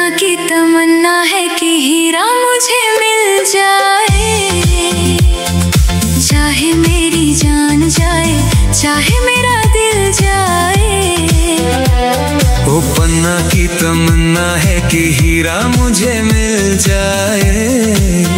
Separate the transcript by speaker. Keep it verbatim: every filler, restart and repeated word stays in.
Speaker 1: पन्ना की तमन्ना है कि हीरा मुझे मिल जाए, चाहे मेरी जान जाए, चाहे मेरा दिल जाए।
Speaker 2: ओ पन्ना की तमन्ना है कि हीरा मुझे मिल जाए,